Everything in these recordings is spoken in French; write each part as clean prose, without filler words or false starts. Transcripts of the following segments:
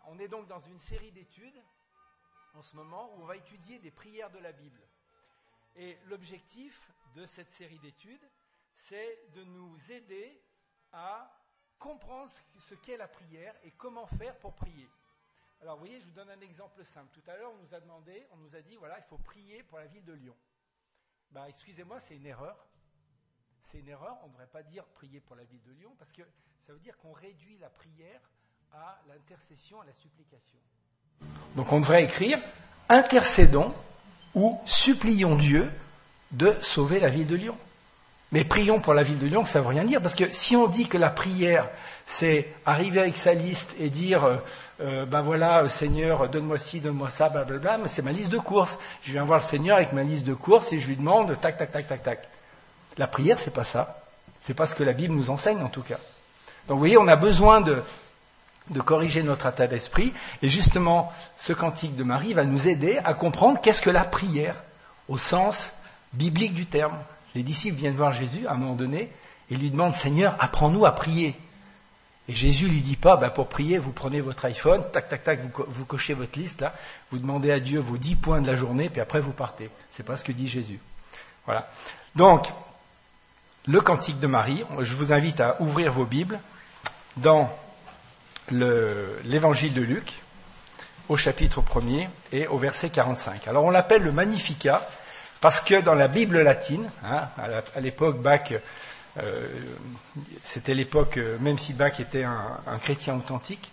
On est donc dans une série d'études en ce moment où on va étudier des prières de la Bible. Et l'objectif de cette série d'études, c'est de nous aider à comprendre ce qu'est la prière et comment faire pour prier. Alors vous voyez, je vous donne un exemple simple. Tout à l'heure, on nous a dit, voilà, il faut prier pour la ville de Lyon. Excusez-moi, c'est une erreur. C'est une erreur, on ne devrait pas dire prier pour la ville de Lyon, parce que ça veut dire qu'on réduit la prière à l'intercession, à la supplication. Donc on devrait écrire « Intercédons » ou « Supplions Dieu de sauver la ville de Lyon ». Mais prions pour la ville de Lyon, ça ne veut rien dire, parce que si on dit que la prière, c'est arriver avec sa liste et dire Seigneur, donne-moi ci, donne-moi ça, blablabla, mais c'est ma liste de courses. Je viens voir le Seigneur avec ma liste de courses et je lui demande tac, tac, tac, tac, tac. La prière, c'est pas ça. C'est pas ce que la Bible nous enseigne, en tout cas. Donc, vous voyez, on a besoin de corriger notre état d'esprit. Et justement, ce cantique de Marie va nous aider à comprendre qu'est-ce que la prière, au sens biblique du terme. Les disciples viennent voir Jésus, à un moment donné, et lui demandent, Seigneur, apprends-nous à prier. Et Jésus lui dit pas, pour prier, vous prenez votre iPhone, tac, tac, tac, vous cochez votre liste, là, vous demandez à Dieu vos 10 points de la journée, puis après vous partez. C'est pas ce que dit Jésus. Voilà. Donc, le cantique de Marie, je vous invite à ouvrir vos Bibles dans l'évangile de Luc, au chapitre 1er et au verset 45. Alors on l'appelle le Magnificat, parce que dans la Bible latine, à l'époque Bach, c'était l'époque, même si Bach était un chrétien authentique,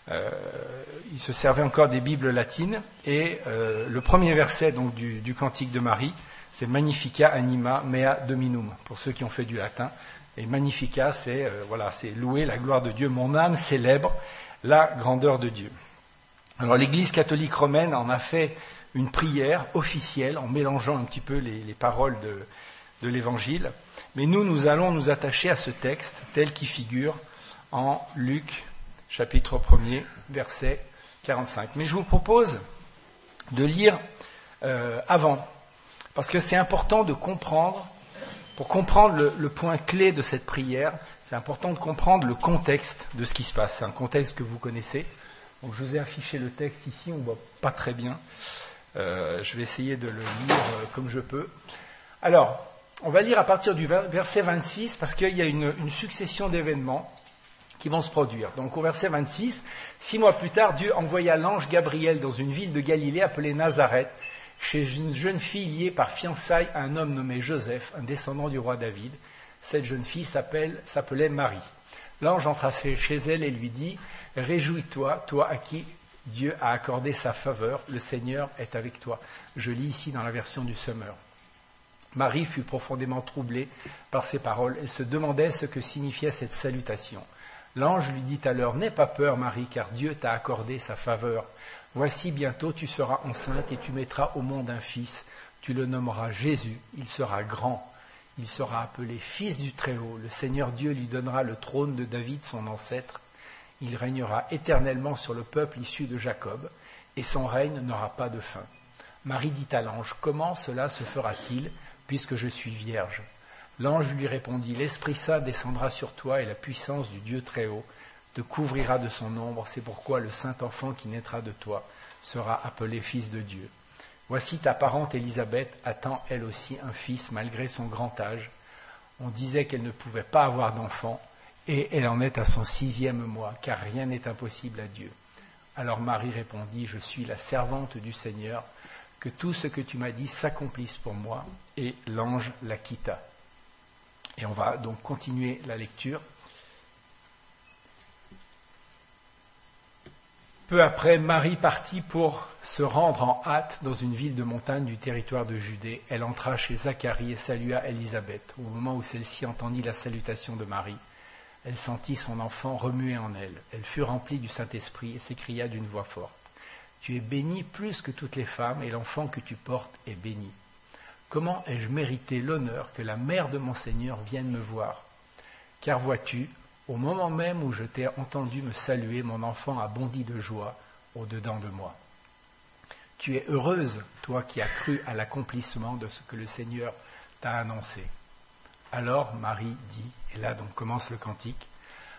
il se servait encore des Bibles latines, et le premier verset donc, du cantique de Marie, c'est Magnificat anima mea dominum, pour ceux qui ont fait du latin. Et Magnificat, c'est louer la gloire de Dieu. Mon âme célèbre la grandeur de Dieu. Alors l'Église catholique romaine en a fait une prière officielle en mélangeant un petit peu les paroles de l'Évangile. Mais nous allons nous attacher à ce texte tel qu'il figure en Luc, chapitre 1er, verset 45. Mais je vous propose de lire avant, parce que c'est important de comprendre, pour comprendre le point clé de cette prière, c'est important de comprendre le contexte de ce qui se passe. C'est un contexte que vous connaissez. Donc je vous ai affiché le texte ici, on ne voit pas très bien. Je vais essayer de le lire comme je peux. Alors, on va lire à partir du verset 26, parce qu'il y a une succession d'événements qui vont se produire. Donc au verset 26, 6 mois plus tard, Dieu envoya l'ange Gabriel dans une ville de Galilée appelée Nazareth, chez une jeune fille liée par fiançailles à un homme nommé Joseph, un descendant du roi David. Cette jeune fille s'appelait Marie. L'ange entra chez elle et lui dit « Réjouis-toi, toi à qui Dieu a accordé sa faveur, le Seigneur est avec toi. » Je lis ici dans la version du Semeur. Marie fut profondément troublée par ces paroles. Elle se demandait ce que signifiait cette salutation. L'ange lui dit alors « N'aie pas peur, Marie, car Dieu t'a accordé sa faveur. Voici, bientôt tu seras enceinte et tu mettras au monde un fils. Tu le nommeras Jésus. Il sera grand. Il sera appelé Fils du Très-Haut. Le Seigneur Dieu lui donnera le trône de David, son ancêtre. Il régnera éternellement sur le peuple issu de Jacob, et son règne n'aura pas de fin. » Marie dit à l'ange, « Comment cela se fera-t-il, puisque je suis vierge ?» L'ange lui répondit, « L'Esprit Saint descendra sur toi, et la puissance du Dieu Très-Haut te couvrira de son ombre. C'est pourquoi le saint enfant qui naîtra de toi sera appelé Fils de Dieu. Voici ta parente Élisabeth attend elle aussi un fils malgré son grand âge. On disait qu'elle ne pouvait pas avoir d'enfant, et elle en est à son 6e mois, car rien n'est impossible à Dieu. Alors Marie répondit, « Je suis la servante du Seigneur, que tout ce que tu m'as dit s'accomplisse pour moi. » Et l'ange la quitta. Et on va donc continuer la lecture. Peu après, Marie partit pour se rendre en hâte dans une ville de montagne du territoire de Judée. Elle entra chez Zacharie et salua Élisabeth. Au moment où celle-ci entendit la salutation de Marie, elle sentit son enfant remuer en elle. Elle fut remplie du Saint-Esprit et s'écria d'une voix forte. « Tu es bénie plus que toutes les femmes, et l'enfant que tu portes est béni. Comment ai-je mérité l'honneur que la mère de mon Seigneur vienne me voir ? Car vois-tu, au moment même où je t'ai entendu me saluer, mon enfant a bondi de joie au-dedans de moi. Tu es heureuse, toi qui as cru à l'accomplissement de ce que le Seigneur t'a annoncé. » Alors Marie dit, et là donc commence le cantique, «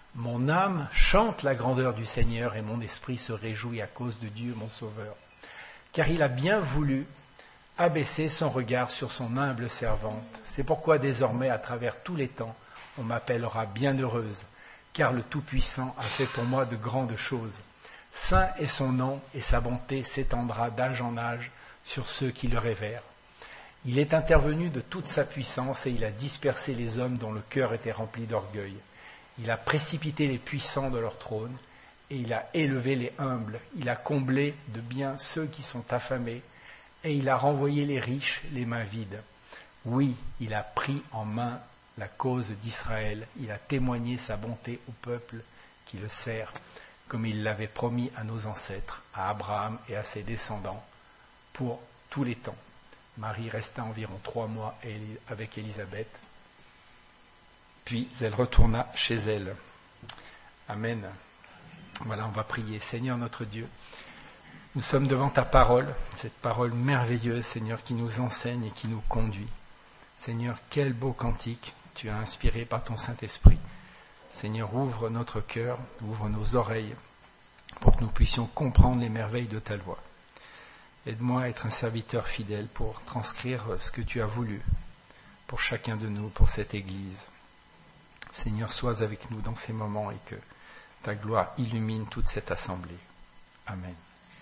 Mon âme chante la grandeur du Seigneur et mon esprit se réjouit à cause de Dieu mon Sauveur. Car il a bien voulu abaisser son regard sur son humble servante. C'est pourquoi désormais, à travers tous les temps, on m'appellera bienheureuse, car le Tout-Puissant a fait pour moi de grandes choses. Saint est son nom, et sa bonté s'étendra d'âge en âge sur ceux qui le révèrent. Il est intervenu de toute sa puissance, et il a dispersé les hommes dont le cœur était rempli d'orgueil. Il a précipité les puissants de leur trône, et il a élevé les humbles. Il a comblé de bien ceux qui sont affamés, et il a renvoyé les riches les mains vides. Oui, il a pris en main la cause d'Israël. Il a témoigné sa bonté au peuple qui le sert, comme il l'avait promis à nos ancêtres, à Abraham et à ses descendants, pour tous les temps. Marie resta environ 3 mois avec Élisabeth, puis elle retourna chez elle. Amen. Voilà, on va prier. Seigneur notre Dieu, nous sommes devant ta parole, cette parole merveilleuse, Seigneur, qui nous enseigne et qui nous conduit. Seigneur, quel beau cantique tu as inspiré par ton Saint-Esprit. Seigneur, ouvre notre cœur, ouvre nos oreilles, pour que nous puissions comprendre les merveilles de ta loi. Aide-moi à être un serviteur fidèle pour transcrire ce que tu as voulu pour chacun de nous, pour cette Église. Seigneur, sois avec nous dans ces moments et que ta gloire illumine toute cette assemblée. Amen.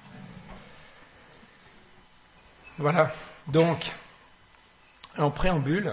Voilà, donc, en préambule,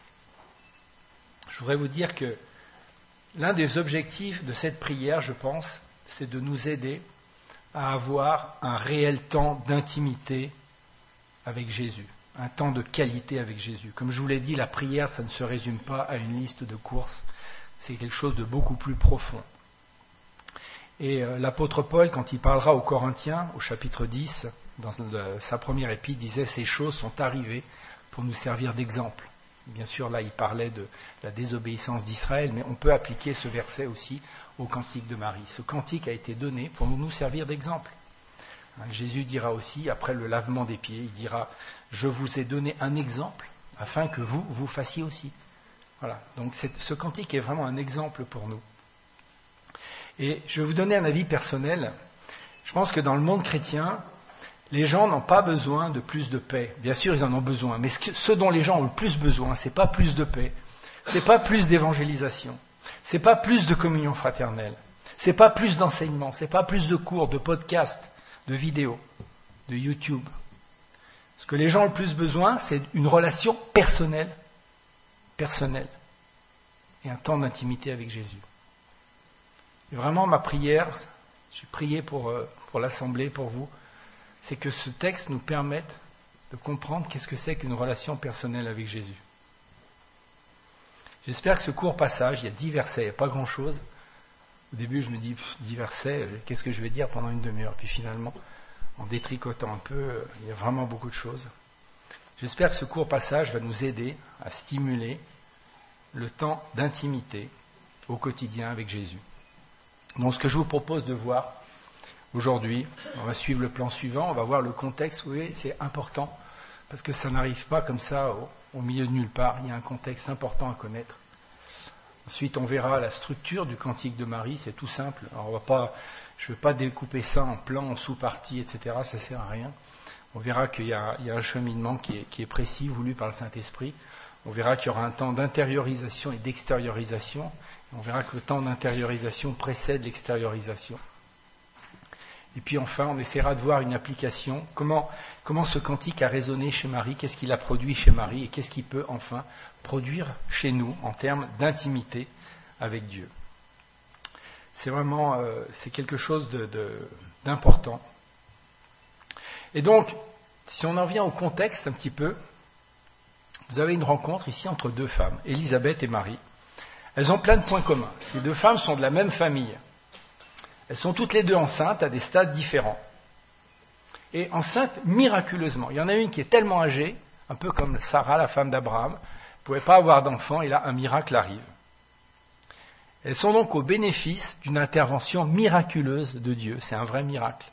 je voudrais vous dire que l'un des objectifs de cette prière, je pense, c'est de nous aider à avoir un réel temps d'intimité avec Jésus, un temps de qualité avec Jésus. Comme je vous l'ai dit, la prière, ça ne se résume pas à une liste de courses, c'est quelque chose de beaucoup plus profond. Et l'apôtre Paul, quand il parlera aux Corinthiens, au chapitre 10, dans sa première épître, disait « Ces choses sont arrivées pour nous servir d'exemple ». Bien sûr, là, il parlait de la désobéissance d'Israël, mais on peut appliquer ce verset aussi au cantique de Marie. Ce cantique a été donné pour nous servir d'exemple. Jésus dira aussi, après le lavement des pieds, il dira « Je vous ai donné un exemple afin que vous fassiez aussi ». Voilà, donc ce cantique est vraiment un exemple pour nous. Et je vais vous donner un avis personnel. Je pense que dans le monde chrétien, les gens n'ont pas besoin de plus de paix. Bien sûr, ils en ont besoin, mais ce dont les gens ont le plus besoin, c'est pas plus de paix, c'est pas plus d'évangélisation, c'est pas plus de communion fraternelle, c'est pas plus d'enseignement, c'est pas plus de cours, de podcasts, de vidéos, de YouTube. Ce que les gens ont le plus besoin, c'est une relation personnelle, et un temps d'intimité avec Jésus. Et vraiment, ma prière, j'ai prié pour l'Assemblée, pour vous, c'est que ce texte nous permette de comprendre qu'est-ce que c'est qu'une relation personnelle avec Jésus. J'espère que ce court passage, il y a 10 versets, il n'y a pas grand-chose. Au début, je me dis, 10 versets, qu'est-ce que je vais dire pendant une demi-heure? Puis finalement, en détricotant un peu, il y a vraiment beaucoup de choses. J'espère que ce court passage va nous aider à stimuler le temps d'intimité au quotidien avec Jésus. Donc, ce que je vous propose de voir aujourd'hui, on va suivre le plan suivant, on va voir le contexte. Vous voyez, c'est important, parce que ça n'arrive pas comme ça au milieu de nulle part. Il y a un contexte important à connaître. Ensuite, on verra la structure du cantique de Marie, c'est tout simple. Alors, je ne vais pas découper ça en plans, en sous-parties, etc., ça ne sert à rien. On verra qu'il y a un cheminement qui est précis, voulu par le Saint-Esprit. On verra qu'il y aura un temps d'intériorisation et d'extériorisation. On verra que le temps d'intériorisation précède l'extériorisation. Et puis enfin, on essaiera de voir une application. Comment ce cantique a résonné chez Marie, qu'est-ce qu'il a produit chez Marie et qu'est-ce qu'il peut enfin produire chez nous en termes d'intimité avec Dieu. C'est vraiment c'est quelque chose d'important. Et donc, si on en vient au contexte un petit peu, vous avez une rencontre ici entre 2 femmes, Élisabeth et Marie. Elles ont plein de points communs. Ces 2 femmes sont de la même famille. Elles sont toutes les 2 enceintes à des stades différents. Et enceintes miraculeusement. Il y en a une qui est tellement âgée, un peu comme Sarah, la femme d'Abraham, ne pouvait pas avoir d'enfant, et là un miracle arrive. Elles sont donc au bénéfice d'une intervention miraculeuse de Dieu. C'est un vrai miracle.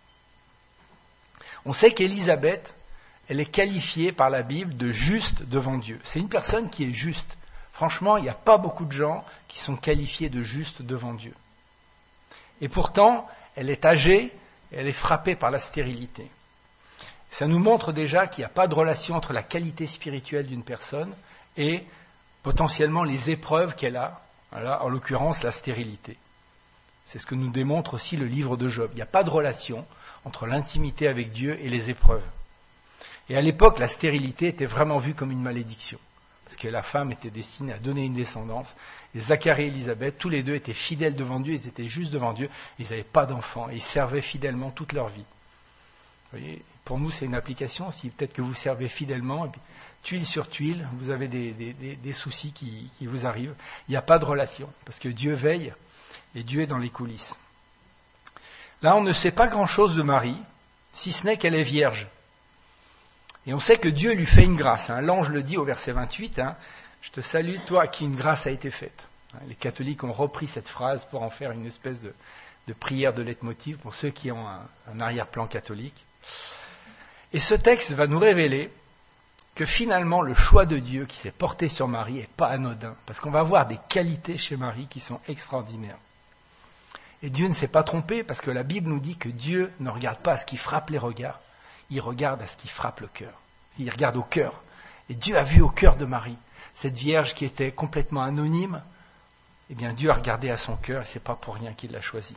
On sait qu'Élisabeth, elle est qualifiée par la Bible de juste devant Dieu. C'est une personne qui est juste. Franchement, il n'y a pas beaucoup de gens qui sont qualifiés de justes devant Dieu. Et pourtant, elle est âgée et elle est frappée par la stérilité. Ça nous montre déjà qu'il n'y a pas de relation entre la qualité spirituelle d'une personne et potentiellement les épreuves qu'elle a, voilà, en l'occurrence la stérilité. C'est ce que nous démontre aussi le livre de Job. Il n'y a pas de relation entre l'intimité avec Dieu et les épreuves. Et à l'époque, la stérilité était vraiment vue comme une malédiction, parce que la femme était destinée à donner une descendance. Et Zacharie et Élisabeth, tous les deux étaient fidèles devant Dieu, ils étaient justes devant Dieu, ils n'avaient pas d'enfants, et ils servaient fidèlement toute leur vie. Vous voyez, pour nous, c'est une application aussi. Peut-être que vous servez fidèlement, et puis, tuile sur tuile, vous avez des soucis qui vous arrivent. Il n'y a pas de relation, parce que Dieu veille, et Dieu est dans les coulisses. Là, on ne sait pas grand-chose de Marie, si ce n'est qu'elle est vierge. Et on sait que Dieu lui fait une grâce. L'ange le dit au verset 28, je te salue, toi à qui une grâce a été faite. Les catholiques ont repris cette phrase pour en faire une espèce de prière de leitmotiv pour ceux qui ont un arrière-plan catholique. Et ce texte va nous révéler que finalement le choix de Dieu qui s'est porté sur Marie n'est pas anodin, parce qu'on va voir des qualités chez Marie qui sont extraordinaires. Et Dieu ne s'est pas trompé, parce que la Bible nous dit que Dieu ne regarde pas à ce qui frappe les regards, il regarde à ce qui frappe le cœur. Il regarde au cœur. Et Dieu a vu au cœur de Marie, cette vierge qui était complètement anonyme, eh bien Dieu a regardé à son cœur, et c'est pas pour rien qu'il l'a choisie.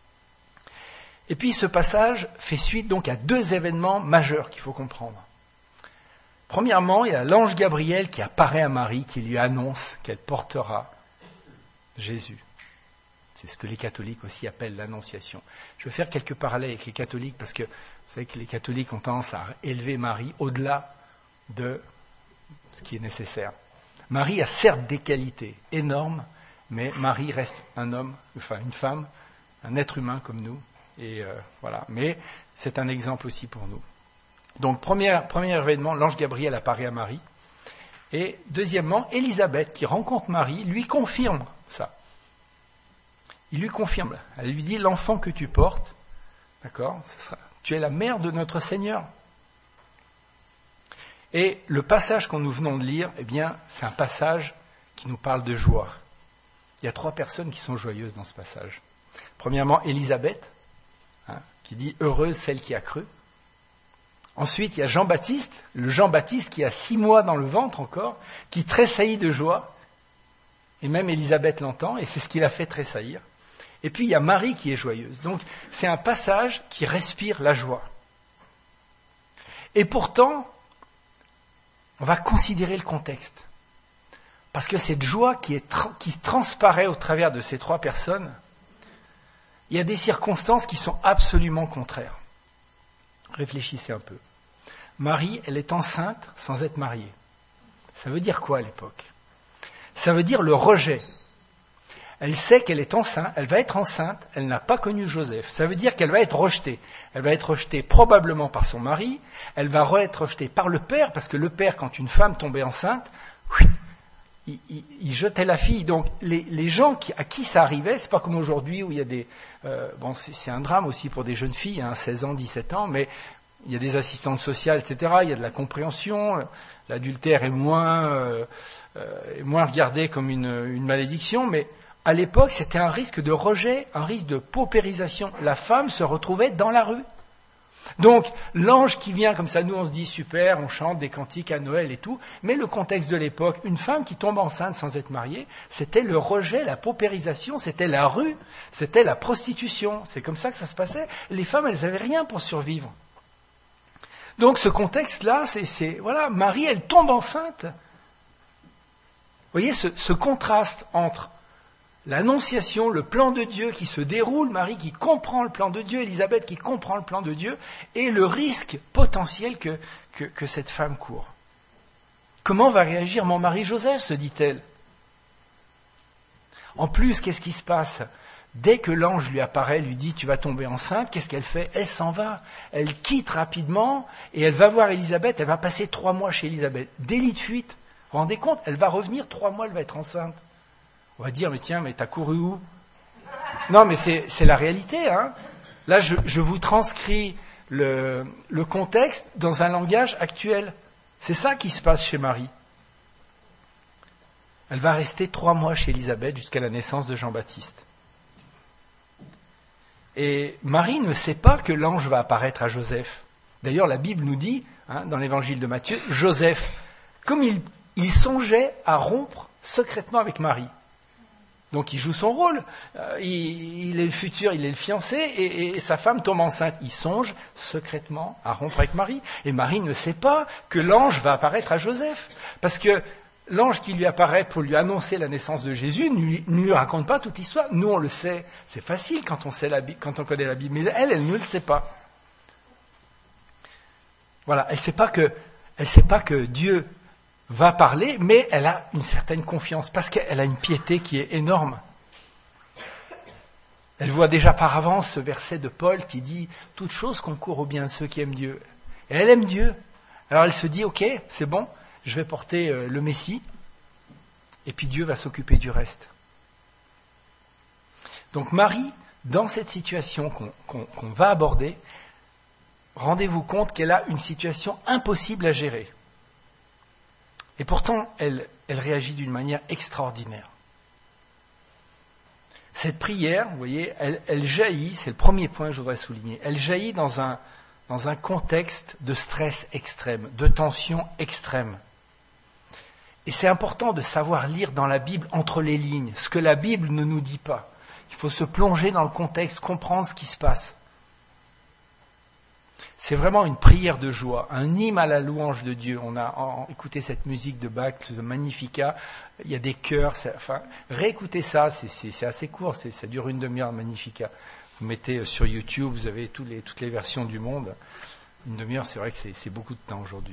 Et puis ce passage fait suite donc à deux événements majeurs qu'il faut comprendre. Premièrement, il y a l'ange Gabriel qui apparaît à Marie, qui lui annonce qu'elle portera Jésus. C'est ce que les catholiques aussi appellent l'annonciation. Je vais faire quelques parallèles avec les catholiques, parce que vous savez que les catholiques ont tendance à élever Marie au-delà de ce qui est nécessaire. Marie a certes des qualités énormes, mais Marie reste un homme, enfin une femme, un être humain comme nous. Et voilà. Mais c'est un exemple aussi pour nous. Donc premier événement, l'ange Gabriel apparaît à Marie. Et deuxièmement, Élisabeth, qui rencontre Marie, lui confirme ça. Il lui confirme. Elle lui dit, l'enfant que tu portes, d'accord, tu es la mère de notre Seigneur. Et le passage que nous venons de lire, eh bien, c'est un passage qui nous parle de joie. Il y a 3 personnes qui sont joyeuses dans ce passage. Premièrement, Élisabeth, qui dit « heureuse celle qui a cru ». Ensuite, il y a Jean-Baptiste, le Jean-Baptiste qui a 6 mois dans le ventre encore, qui tressaillit de joie. Et même Élisabeth l'entend, et c'est ce qui l'a fait tressaillir. Et puis, il y a Marie qui est joyeuse. Donc, c'est un passage qui respire la joie. Et pourtant, on va considérer le contexte. Parce que cette joie qui transparaît au travers de ces 3 personnes, il y a des circonstances qui sont absolument contraires. Réfléchissez un peu. Marie, elle est enceinte sans être mariée. Ça veut dire quoi à l'époque ? Ça veut dire le rejet. Elle sait qu'elle est enceinte, elle va être enceinte, elle n'a pas connu Joseph. Ça veut dire qu'elle va être rejetée. Elle va être rejetée probablement par son mari, elle va être rejetée par le père, parce que le père, quand une femme tombait enceinte, il jetait la fille. Donc les gens à qui ça arrivait, c'est pas comme aujourd'hui où il y a des... c'est un drame aussi pour des jeunes filles, 16 ans, 17 ans, mais il y a des assistantes sociales, etc. Il y a de la compréhension, l'adultère est moins regardé comme une malédiction, mais à l'époque, c'était un risque de rejet, un risque de paupérisation. La femme se retrouvait dans la rue. Donc, l'ange qui vient comme ça, nous on se dit super, on chante des cantiques à Noël et tout, mais le contexte de l'époque, une femme qui tombe enceinte sans être mariée, c'était le rejet, la paupérisation, c'était la rue, c'était la prostitution. C'est comme ça que ça se passait. Les femmes, elles n'avaient rien pour survivre. Donc, ce contexte-là, voilà, Marie, elle tombe enceinte. Vous voyez ce contraste entre l'annonciation, le plan de Dieu qui se déroule, Marie qui comprend le plan de Dieu, Élisabeth qui comprend le plan de Dieu, et le risque potentiel que cette femme court. Comment va réagir mon mari Joseph, se dit-elle ? En plus, qu'est-ce qui se passe ? Dès que l'ange lui apparaît, lui dit « tu vas tomber enceinte », qu'est-ce qu'elle fait ? Elle s'en va, elle quitte rapidement, et elle va voir Élisabeth, elle va passer 3 mois chez Élisabeth. Délit de fuite, vous vous rendez compte ? Elle va revenir, 3 mois, elle va être enceinte. On va dire, mais tiens, mais t'as couru où ? Non, mais c'est la réalité. Là, je vous transcris le contexte dans un langage actuel. C'est ça qui se passe chez Marie. Elle va rester 3 mois chez Élisabeth jusqu'à la naissance de Jean-Baptiste. Et Marie ne sait pas que l'ange va apparaître à Joseph. D'ailleurs, la Bible nous dit, dans l'évangile de Matthieu, Joseph, comme il songeait à rompre secrètement avec Marie. Donc il joue son rôle, il est le futur, il est le fiancé, et sa femme tombe enceinte. Il songe secrètement à rompre avec Marie. Et Marie ne sait pas que l'ange va apparaître à Joseph. Parce que l'ange qui lui apparaît pour lui annoncer la naissance de Jésus ne lui raconte pas toute l'histoire. Nous, on le sait. C'est facile quand on connaît la Bible. Mais elle ne le sait pas. Voilà, elle ne sait pas que Dieu va parler, mais elle a une certaine confiance, parce qu'elle a une piété qui est énorme. Elle voit déjà par avance ce verset de Paul qui dit « Toute chose concourt au bien de ceux qui aiment Dieu ». Et elle aime Dieu. Alors elle se dit « Ok, c'est bon, je vais porter le Messie, et puis Dieu va s'occuper du reste ». Donc Marie, dans cette situation qu'on va aborder, rendez-vous compte qu'elle a une situation impossible à gérer. Et pourtant, elle réagit d'une manière extraordinaire. Cette prière, vous voyez, elle jaillit, c'est le premier point que je voudrais souligner, elle jaillit dans un contexte de stress extrême, de tension extrême. Et c'est important de savoir lire dans la Bible entre les lignes, ce que la Bible ne nous dit pas. Il faut se plonger dans le contexte, comprendre ce qui se passe. C'est vraiment une prière de joie, un hymne à la louange de Dieu. On a écouté cette musique de Bach, de Magnificat, il y a des chœurs, réécoutez ça, c'est assez court, ça dure une demi-heure, Magnificat. Vous mettez sur YouTube, vous avez toutes les versions du monde. Une demi-heure, c'est vrai que c'est beaucoup de temps aujourd'hui.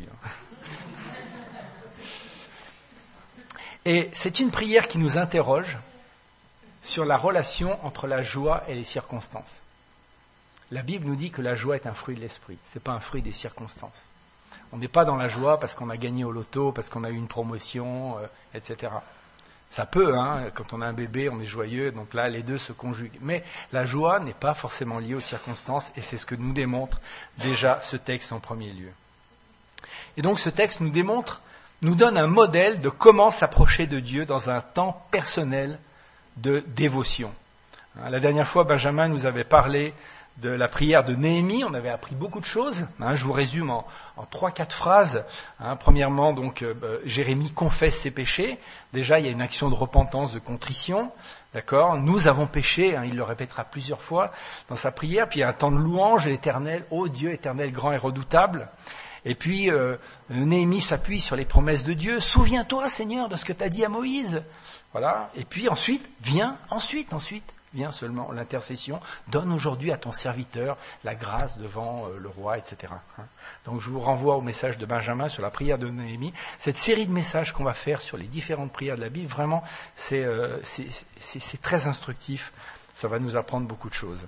Et c'est une prière qui nous interroge sur la relation entre la joie et les circonstances. La Bible nous dit que la joie est un fruit de l'esprit, ce n'est pas un fruit des circonstances. On n'est pas dans la joie parce qu'on a gagné au loto, parce qu'on a eu une promotion, etc. Ça peut, quand on a un bébé, on est joyeux, donc là, les deux se conjuguent. Mais la joie n'est pas forcément liée aux circonstances, et c'est ce que nous démontre déjà ce texte en premier lieu. Et donc ce texte nous donne un modèle de comment s'approcher de Dieu dans un temps personnel de dévotion. La dernière fois, Benjamin nous avait parlé de la prière de Néhémie, on avait appris beaucoup de choses. Je vous résume en 3-4 phrases. Premièrement, donc, Jérémie confesse ses péchés. Déjà, il y a une action de repentance, de contrition. D'accord ? Nous avons péché, il le répétera plusieurs fois dans sa prière. Puis il y a un temps de louange à l'Éternel, ô Dieu éternel, grand et redoutable. Et puis, Néhémie s'appuie sur les promesses de Dieu. Souviens-toi, Seigneur, de ce que tu as dit à Moïse. Voilà. Et puis ensuite vient seulement l'intercession, donne aujourd'hui à ton serviteur la grâce devant le roi, etc. Donc je vous renvoie au message de Benjamin sur la prière de Néhémie. Cette série de messages qu'on va faire sur les différentes prières de la Bible, vraiment, c'est très instructif. Ça va nous apprendre beaucoup de choses.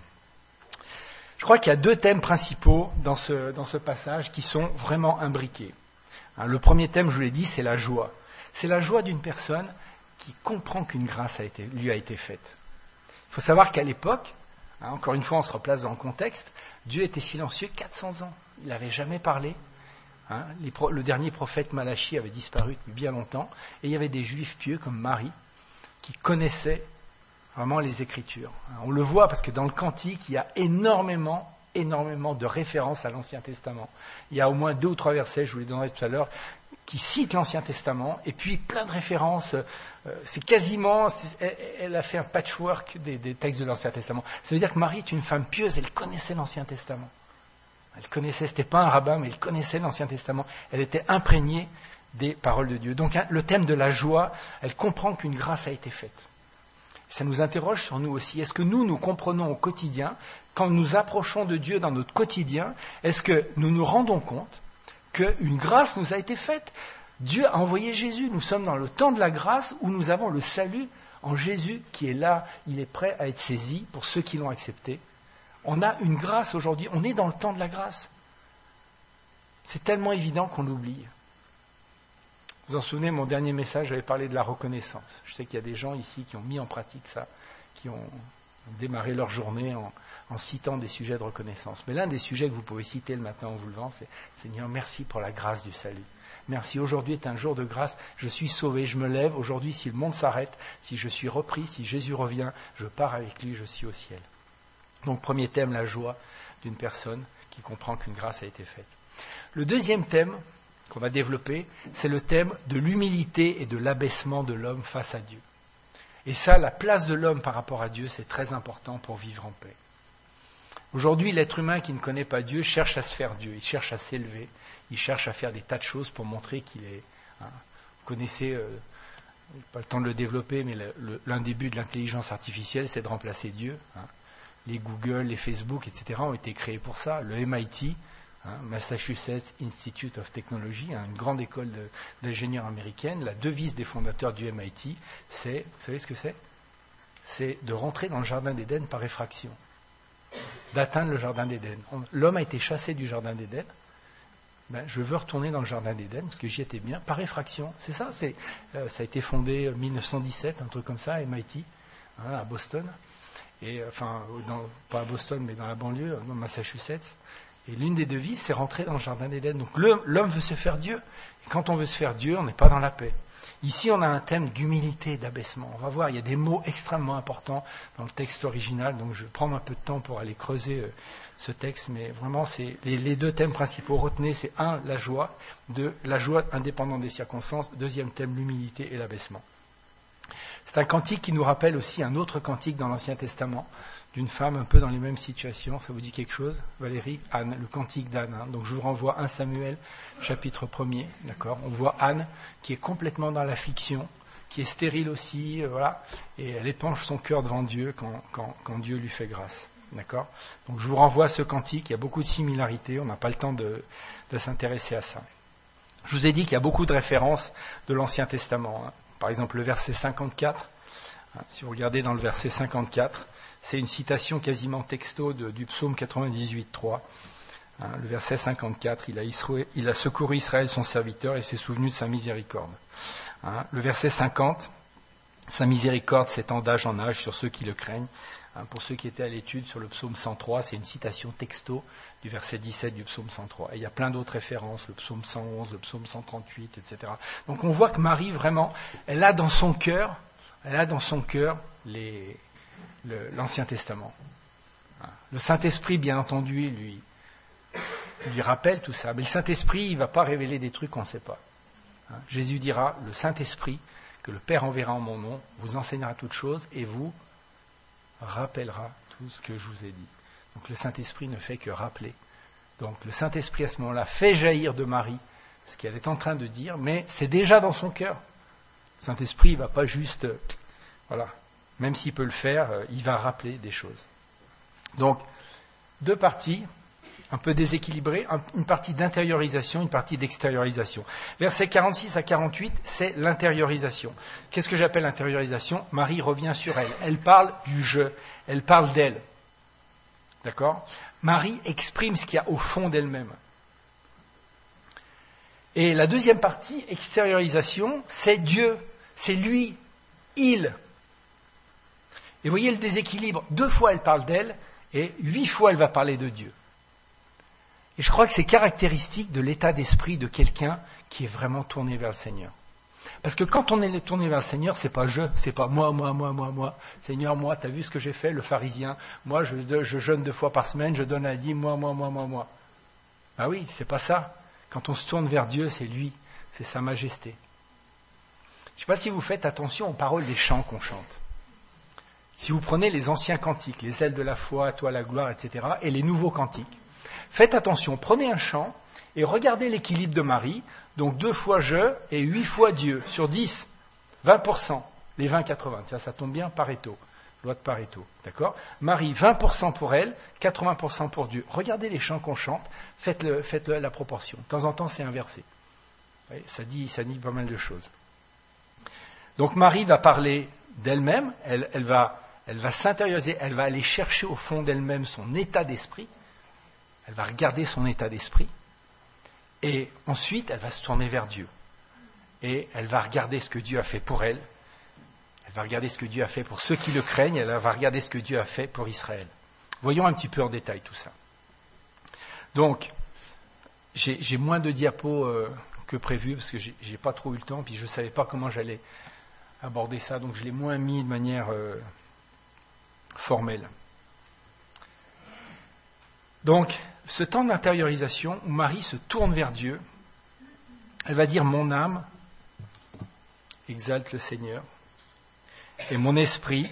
Je crois qu'il y a 2 thèmes principaux dans ce passage qui sont vraiment imbriqués. Le premier thème, je vous l'ai dit, c'est la joie. C'est la joie d'une personne qui comprend qu'une grâce lui a été faite. Il faut savoir qu'à l'époque, encore une fois on se replace dans le contexte, Dieu était silencieux 400 ans. Il n'avait jamais parlé. Le dernier prophète Malachie avait disparu depuis bien longtemps. Et il y avait des juifs pieux comme Marie qui connaissaient vraiment les Écritures. On le voit parce que dans le Cantique, il y a énormément de références à l'Ancien Testament. Il y a au moins 2 ou 3 versets, je vous les donnerai tout à l'heure, qui citent l'Ancien Testament, et puis plein de références. Elle a fait un patchwork des textes de l'Ancien Testament. Ça veut dire que Marie est une femme pieuse, elle connaissait l'Ancien Testament. Elle connaissait, c'était pas un rabbin, mais elle connaissait l'Ancien Testament. Elle était imprégnée des paroles de Dieu. Donc le thème de la joie, elle comprend qu'une grâce a été faite. Ça nous interroge sur nous aussi. Est-ce que nous comprenons au quotidien, quand nous approchons de Dieu dans notre quotidien, est-ce que nous nous rendons compte qu'une grâce nous a été faite ? Dieu a envoyé Jésus. Nous sommes dans le temps de la grâce où nous avons le salut en Jésus qui est là. Il est prêt à être saisi pour ceux qui l'ont accepté. On a une grâce aujourd'hui. On est dans le temps de la grâce. C'est tellement évident qu'on l'oublie. Vous en souvenez, mon dernier message, j'avais parlé de la reconnaissance. Je sais qu'il y a des gens ici qui ont mis en pratique ça, qui ont démarré leur journée en citant des sujets de reconnaissance. Mais l'un des sujets que vous pouvez citer le matin en vous levant, c'est « Seigneur, merci pour la grâce du salut. Merci, aujourd'hui est un jour de grâce, je suis sauvé, je me lève. Aujourd'hui, si le monde s'arrête, si je suis repris, si Jésus revient, je pars avec lui, je suis au ciel. » Donc, premier thème, la joie d'une personne qui comprend qu'une grâce a été faite. Le deuxième thème qu'on va développer, c'est le thème de l'humilité et de l'abaissement de l'homme face à Dieu. Et ça, la place de l'homme par rapport à Dieu, c'est très important pour vivre en paix. Aujourd'hui, l'être humain qui ne connaît pas Dieu cherche à se faire Dieu, il cherche à s'élever, il cherche à faire des tas de choses pour montrer qu'il est... Vous connaissez, pas le temps de le développer, mais l'un des buts de l'intelligence artificielle, c'est de remplacer Dieu. Les Google, les Facebook, etc. ont été créés pour ça. Le MIT, Massachusetts Institute of Technology, une grande école d'ingénieurs américaine, la devise des fondateurs du MIT, c'est, vous savez ce que c'est ? C'est de rentrer dans le jardin d'Éden par effraction, d'atteindre le jardin d'Éden. L'homme a été chassé du jardin d'Éden. Je veux retourner dans le jardin d'Éden parce que j'y étais bien, par effraction. C'est ça, ça a été fondé en 1917, un truc comme ça, MIT, à Boston. Et, pas à Boston, mais dans la banlieue, dans Massachusetts. Et l'une des devises, c'est rentrer dans le jardin d'Éden. Donc l'homme veut se faire Dieu. Et quand on veut se faire Dieu, on n'est pas dans la paix. Ici, on a un thème d'humilité et d'abaissement. On va voir, il y a des mots extrêmement importants dans le texte original. Donc je vais prendre un peu de temps pour aller creuser ce texte. Mais vraiment, c'est les deux thèmes principaux. Retenez, c'est un, la joie. Deux, la joie indépendante des circonstances. Deuxième thème, l'humilité et l'abaissement. C'est un cantique qui nous rappelle aussi un autre cantique dans l'Ancien Testament, d'une femme un peu dans les mêmes situations. Ça vous dit quelque chose, Valérie? Anne, le cantique d'Anne. Donc je vous renvoie 1 Samuel, chapitre 1er. D'accord, on voit Anne qui est complètement dans l'affliction, qui est stérile aussi, voilà, et elle épanche son cœur devant Dieu quand Dieu lui fait grâce. D'accord. Donc je vous renvoie à ce cantique, il y a beaucoup de similarités, on n'a pas le temps de s'intéresser à ça. Je vous ai dit qu'il y a beaucoup de références de l'Ancien Testament. Par exemple, le verset 54, si vous regardez dans le verset 54, c'est une citation quasiment texto du psaume 98.3. Le verset 54, il a secouru Israël, son serviteur, et s'est souvenu de sa miséricorde. Le verset 50, sa miséricorde s'étend d'âge en âge sur ceux qui le craignent. Pour ceux qui étaient à l'étude sur le psaume 103, c'est une citation texto du verset 17 du psaume 103. Et il y a plein d'autres références, le psaume 111, le psaume 138, etc. Donc on voit que Marie, vraiment, elle a dans son cœur l'Ancien Testament. Le Saint-Esprit, bien entendu, lui rappelle tout ça. Mais le Saint-Esprit, il ne va pas révéler des trucs qu'on ne sait pas. Jésus dira, le Saint-Esprit, que le Père enverra en mon nom, vous enseignera toutes choses et vous rappellera tout ce que je vous ai dit. Donc le Saint-Esprit ne fait que rappeler. Donc le Saint-Esprit, à ce moment-là, fait jaillir de Marie ce qu'elle est en train de dire, mais c'est déjà dans son cœur. Le Saint-Esprit ne va pas juste... voilà. Même s'il peut le faire, il va rappeler des choses. Donc, deux parties, un peu déséquilibrées, une partie d'intériorisation, une partie d'extériorisation. Versets 46 à 48, c'est l'intériorisation. Qu'est-ce que j'appelle l'intériorisation ? Marie revient sur elle. Elle parle du je, elle parle d'elle. D'accord ? Marie exprime ce qu'il y a au fond d'elle-même. Et la deuxième partie, extériorisation, c'est Dieu, c'est lui, il. Et vous voyez le déséquilibre, 2 fois elle parle d'elle, et 8 fois elle va parler de Dieu. Et je crois que c'est caractéristique de l'état d'esprit de quelqu'un qui est vraiment tourné vers le Seigneur. Parce que quand on est tourné vers le Seigneur, c'est pas c'est pas moi. Seigneur, moi, t'as vu ce que j'ai fait, le pharisien. Moi, je jeûne 2 fois par semaine, je donne la dîme, moi. Ah oui, c'est pas ça. Quand on se tourne vers Dieu, c'est lui, c'est sa majesté. Je ne sais pas si vous faites attention aux paroles des chants qu'on chante. Si vous prenez les anciens cantiques, les ailes de la foi, à toi la gloire, etc., et les nouveaux cantiques, faites attention, prenez un chant et regardez l'équilibre de Marie, donc 2 fois je et 8 fois Dieu, sur 10, 20%, les 20-80, tiens, ça tombe bien, Pareto, loi de Pareto, d'accord ? Marie, 20% pour elle, 80% pour Dieu. Regardez les chants qu'on chante, faites-le à la proportion. De temps en temps, c'est inversé. Oui, ça dit pas mal de choses. Donc Marie va parler d'elle-même, elle va s'intérioriser, elle va aller chercher au fond d'elle-même son état d'esprit, elle va regarder son état d'esprit, et ensuite elle va se tourner vers Dieu. Et elle va regarder ce que Dieu a fait pour elle, elle va regarder ce que Dieu a fait pour ceux qui le craignent, elle va regarder ce que Dieu a fait pour Israël. Voyons un petit peu en détail tout ça. Donc, j'ai moins de diapos que prévu, parce que j'ai pas trop eu le temps, puis je ne savais pas comment j'allais aborder ça, donc je l'ai moins mis de manière formelle. Donc, ce temps d'intériorisation où Marie se tourne vers Dieu, elle va dire « Mon âme exalte le Seigneur, et mon esprit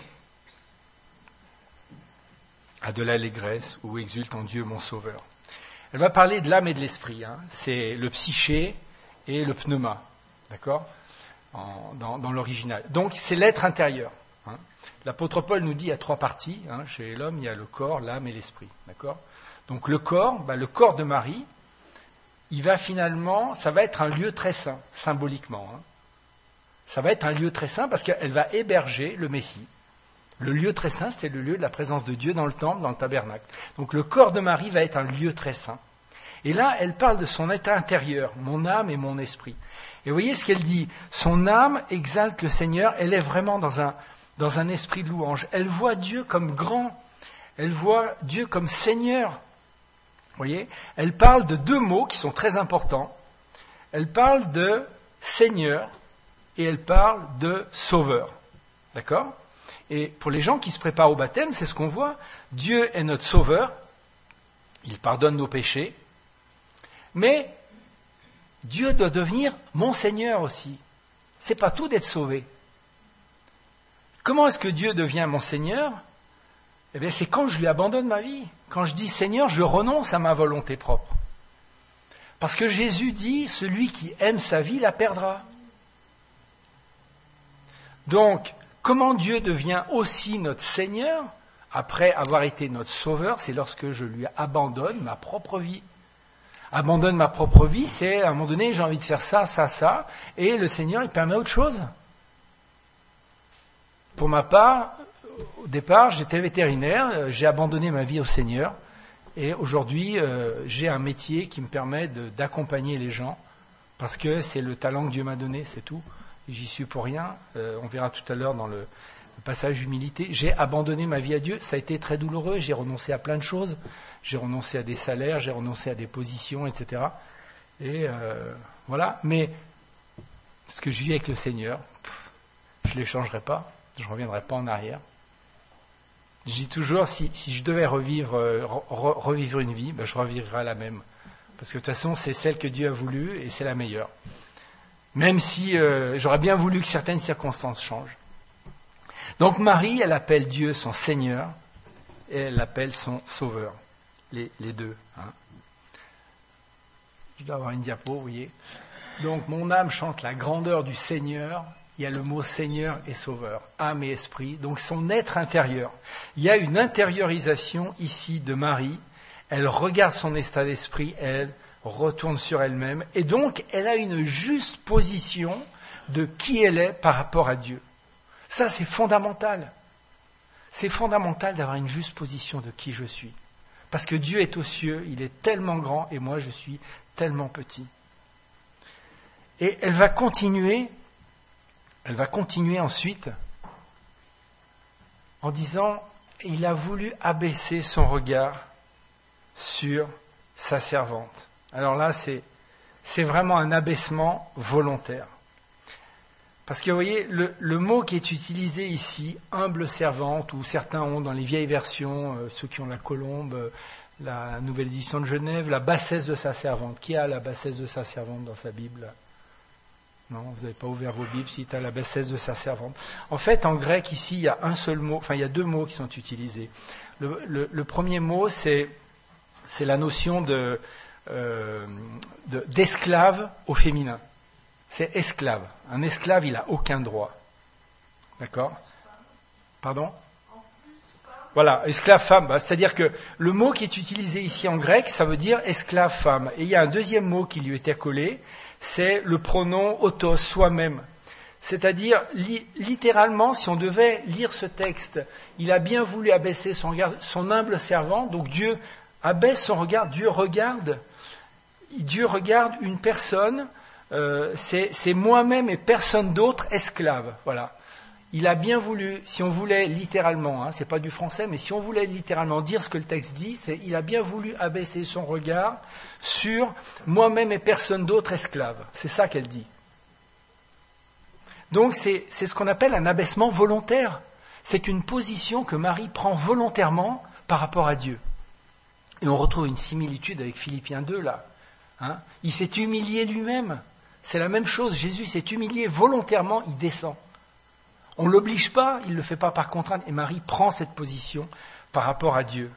a de l'allégresse ou exulte en Dieu mon Sauveur. » Elle va parler de l'âme et de l'esprit. C'est le psyché et le pneuma, d'accord, dans l'original. Donc c'est l'être intérieur. L'apôtre Paul nous dit qu'il y a 3 parties. Chez l'homme, il y a le corps, l'âme et l'esprit, d'accord. Donc le corps de Marie, il va finalement, ça va être un lieu très saint, symboliquement. Ça va être un lieu très saint parce qu'elle va héberger le Messie. Le lieu très saint, c'était le lieu de la présence de Dieu dans le temple, dans le tabernacle. Donc le corps de Marie va être un lieu très saint. Et là, elle parle de son état intérieur, mon âme et mon esprit. Et vous voyez ce qu'elle dit, son âme exalte le Seigneur, elle est vraiment dans un esprit de louange. Elle voit Dieu comme grand, elle voit Dieu comme Seigneur. Vous voyez, elle parle de 2 mots qui sont très importants. Elle parle de Seigneur et elle parle de Sauveur. D'accord ? Et pour les gens qui se préparent au baptême, c'est ce qu'on voit. Dieu est notre Sauveur, il pardonne nos péchés, mais Dieu doit devenir mon Seigneur aussi. C'est pas tout d'être sauvé. Comment est-ce que Dieu devient mon Seigneur ? Eh bien, c'est quand je lui abandonne ma vie. Quand je dis Seigneur, je renonce à ma volonté propre. Parce que Jésus dit, celui qui aime sa vie la perdra. Donc, comment Dieu devient aussi notre Seigneur, après avoir été notre Sauveur, c'est lorsque je lui abandonne ma propre vie. Abandonne ma propre vie, c'est à un moment donné, j'ai envie de faire ça, ça, ça, et le Seigneur, il permet autre chose. Pour ma part, au départ, j'étais vétérinaire, j'ai abandonné ma vie au Seigneur, et aujourd'hui, j'ai un métier qui me permet d'accompagner les gens, parce que c'est le talent que Dieu m'a donné, c'est tout. J'y suis pour rien. On verra tout à l'heure dans le passage d'humilité. J'ai abandonné ma vie à Dieu. Ça a été très douloureux. J'ai renoncé à plein de choses. J'ai renoncé à des salaires, j'ai renoncé à des positions, etc. Et voilà. Mais ce que je vis avec le Seigneur, je ne l'échangerai pas. Je ne reviendrai pas en arrière. Je dis toujours, si je devais revivre une vie, ben, je revivrai la même. Parce que de toute façon, c'est celle que Dieu a voulu et c'est la meilleure. Même si j'aurais bien voulu que certaines circonstances changent. Donc Marie, elle appelle Dieu son Seigneur et elle l'appelle son Sauveur. Les deux. Je dois avoir une diapo, vous voyez. Donc mon âme chante la grandeur du Seigneur. Il y a le mot Seigneur et Sauveur, âme et esprit. Donc son être intérieur. Il y a une intériorisation ici de Marie. Elle regarde son état d'esprit, elle retourne sur elle-même, et donc elle a une juste position de qui elle est par rapport à Dieu. Ça, c'est fondamental. C'est fondamental d'avoir une juste position de qui je suis. Parce que Dieu est aux cieux, il est tellement grand, et moi je suis tellement petit. Et elle va continuer ensuite en disant, il a voulu abaisser son regard sur sa servante. Alors là, c'est vraiment un abaissement volontaire. Parce que vous voyez, le mot qui est utilisé ici, humble servante, ou certains ont dans les vieilles versions, ceux qui ont la Colombe, la Nouvelle Édition de Genève, la bassesse de sa servante. Qui a la bassesse de sa servante dans sa Bible ? Non, vous n'avez pas ouvert vos Bibles si tu as la bassesse de sa servante. En fait, en grec, ici, il y a un seul mot, enfin, il y a 2 mots qui sont utilisés. Le premier mot, c'est la notion d'esclave au féminin. C'est esclave. Un esclave, il n'a aucun droit. D'accord ? Pardon ? Voilà, esclave-femme. C'est-à-dire que le mot qui est utilisé ici en grec, ça veut dire esclave-femme. Et il y a un deuxième mot qui lui était collé, c'est le pronom autos, soi-même. C'est-à-dire, littéralement, si on devait lire ce texte, il a bien voulu abaisser son regard, son humble servant, donc Dieu abaisse son regard, Dieu regarde une personne, c'est moi-même et personne d'autre esclave. Voilà. il a bien voulu, si on voulait littéralement, c'est pas du français, mais si on voulait littéralement dire ce que le texte dit, c'est il a bien voulu abaisser son regard sur moi-même et personne d'autre esclave. C'est ça qu'elle dit. Donc c'est ce qu'on appelle un abaissement volontaire. C'est une position que Marie prend volontairement par rapport à Dieu. Et on retrouve une similitude avec Philippiens 2 là. Il s'est humilié lui-même. C'est la même chose. Jésus s'est humilié volontairement, il descend. On ne l'oblige pas, il ne le fait pas par contrainte. Et Marie prend cette position par rapport à Dieu.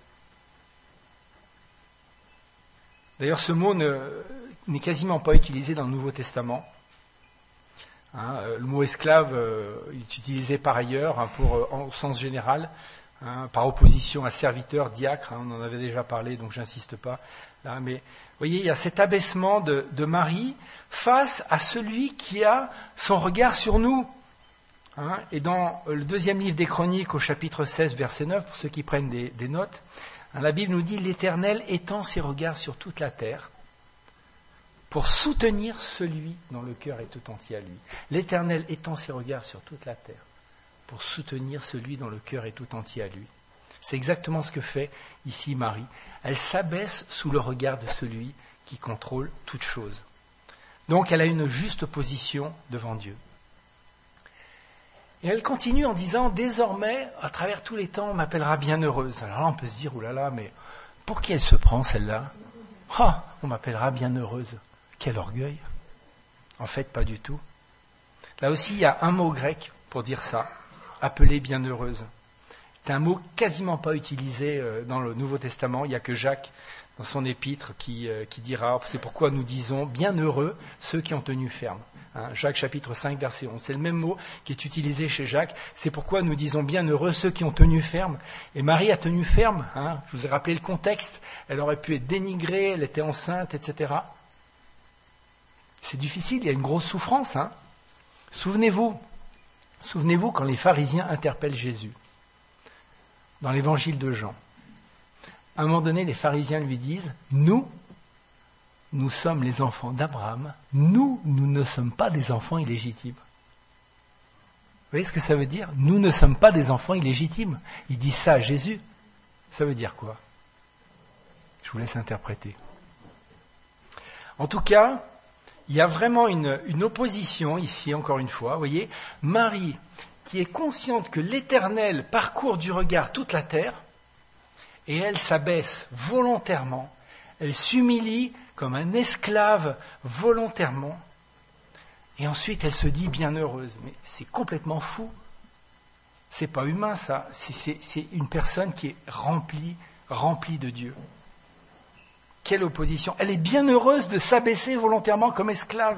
D'ailleurs, ce mot n'est quasiment pas utilisé dans le Nouveau Testament. Le mot esclave est utilisé par ailleurs au sens général, par opposition à serviteur, diacre. On en avait déjà parlé, donc j'insiste pas là. Mais vous voyez, il y a cet abaissement de Marie face à celui qui a son regard sur nous. Et dans le deuxième livre des Chroniques, au chapitre 16, verset 9, pour ceux qui prennent des notes, la Bible nous dit « L'Éternel étend ses regards sur toute la terre pour soutenir celui dont le cœur est tout entier à lui. » L'Éternel étend ses regards sur toute la terre pour soutenir celui dont le cœur est tout entier à lui. C'est exactement ce que fait ici Marie. Elle s'abaisse sous le regard de celui qui contrôle toute chose. Donc elle a une juste position devant Dieu. Et elle continue en disant, désormais, à travers tous les temps, on m'appellera bienheureuse. Alors là, on peut se dire, oulala, mais pour qui elle se prend, celle-là ? On m'appellera bienheureuse. Quel orgueil. En fait, pas du tout. Là aussi, il y a un mot grec pour dire ça, appeler bienheureuse. C'est un mot quasiment pas utilisé dans le Nouveau Testament. Il n'y a que Jacques, dans son épître, qui dira, c'est pourquoi nous disons, bienheureux ceux qui ont tenu ferme. Jacques chapitre 5 verset 11. C'est le même mot qui est utilisé chez Jacques. C'est pourquoi nous disons bienheureux ceux qui ont tenu ferme. Et Marie a tenu ferme. Je vous ai rappelé le contexte. Elle aurait pu être dénigrée, elle était enceinte, etc. C'est difficile, il y a une grosse souffrance. Souvenez-vous quand les pharisiens interpellent Jésus. Dans l'évangile de Jean. À un moment donné, les pharisiens lui disent, nous sommes les enfants d'Abraham, nous ne sommes pas des enfants illégitimes. Vous voyez ce que ça veut dire ? Nous ne sommes pas des enfants illégitimes. Ils disent ça à Jésus. Ça veut dire quoi ? Je vous laisse interpréter. En tout cas, il y a vraiment une opposition ici, encore une fois. Vous voyez, Marie, qui est consciente que l'Éternel parcourt du regard toute la terre, et elle s'abaisse volontairement, elle s'humilie comme un esclave volontairement, et ensuite elle se dit bienheureuse. Mais c'est complètement fou. C'est pas humain ça. C'est une personne qui est remplie de Dieu. Quelle opposition. Elle est bien heureuse de s'abaisser volontairement comme esclave.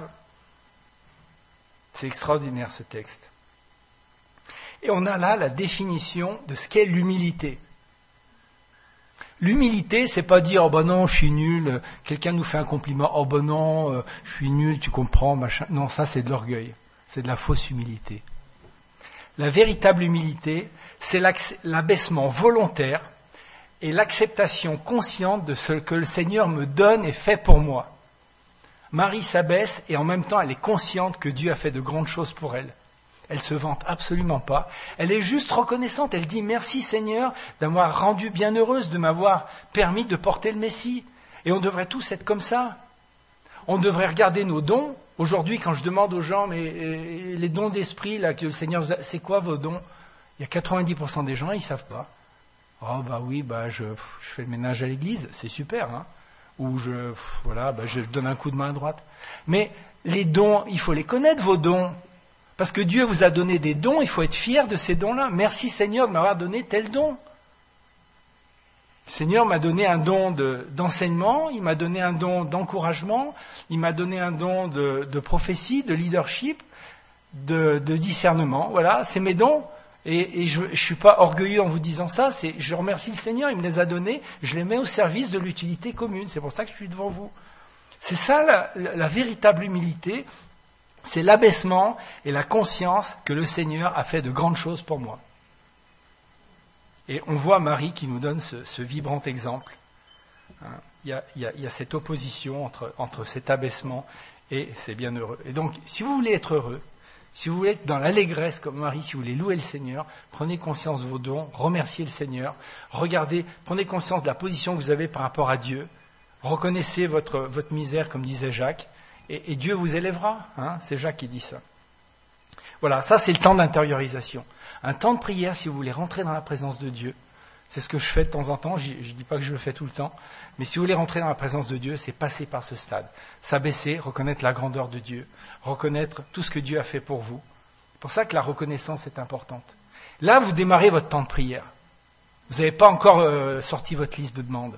C'est extraordinaire ce texte. Et on a là la définition de ce qu'est l'humilité. L'humilité, c'est pas dire « Oh ben non, je suis nul », quelqu'un nous fait un compliment « Oh ben non, je suis nul, tu comprends, machin ». Non, ça c'est de l'orgueil, c'est de la fausse humilité. La véritable humilité, c'est l'abaissement volontaire et l'acceptation consciente de ce que le Seigneur me donne et fait pour moi. Marie s'abaisse et en même temps elle est consciente que Dieu a fait de grandes choses pour elle. Elle ne se vante absolument pas. Elle est juste reconnaissante. Elle dit merci Seigneur d'avoir rendu bienheureuse, de m'avoir permis de porter le Messie. Et on devrait tous être comme ça. On devrait regarder nos dons. Aujourd'hui, quand je demande aux gens, mais les dons d'esprit là que le Seigneur vous a, c'est quoi vos dons ? Il y a 90% des gens, ils ne savent pas. Oh bah oui, je fais le ménage à l'église, c'est super. Ou je donne un coup de main à droite. Mais les dons, il faut les connaître, vos dons. Parce que Dieu vous a donné des dons, il faut être fier de ces dons-là. Merci Seigneur de m'avoir donné tel don. Le Seigneur m'a donné un don d'enseignement, il m'a donné un don d'encouragement, il m'a donné un don de prophétie, de leadership, de discernement. Voilà, c'est mes dons. Et je ne suis pas orgueilleux en vous disant ça, je remercie le Seigneur, il me les a donnés, je les mets au service de l'utilité commune. C'est pour ça que je suis devant vous. C'est ça la véritable humilité. C'est l'abaissement et la conscience que le Seigneur a fait de grandes choses pour moi. Et on voit Marie qui nous donne ce vibrant exemple. Il y a cette opposition entre cet abaissement et c'est bienheureux. Et donc, si vous voulez être heureux, Si vous voulez être dans l'allégresse comme Marie, si vous voulez louer le Seigneur, prenez conscience de vos dons, remerciez le Seigneur, regardez, prenez conscience de la position que vous avez par rapport à Dieu, reconnaissez votre misère, comme disait Jacques, et Dieu vous élèvera. C'est Jacques qui dit ça. Voilà, ça c'est le temps d'intériorisation. Un temps de prière, si vous voulez rentrer dans la présence de Dieu, c'est ce que je fais de temps en temps, je ne dis pas que je le fais tout le temps, mais si vous voulez rentrer dans la présence de Dieu, c'est passer par ce stade. S'abaisser, reconnaître la grandeur de Dieu, reconnaître tout ce que Dieu a fait pour vous. C'est pour ça que la reconnaissance est importante. Là, vous démarrez votre temps de prière. Vous n'avez pas encore sorti votre liste de demandes.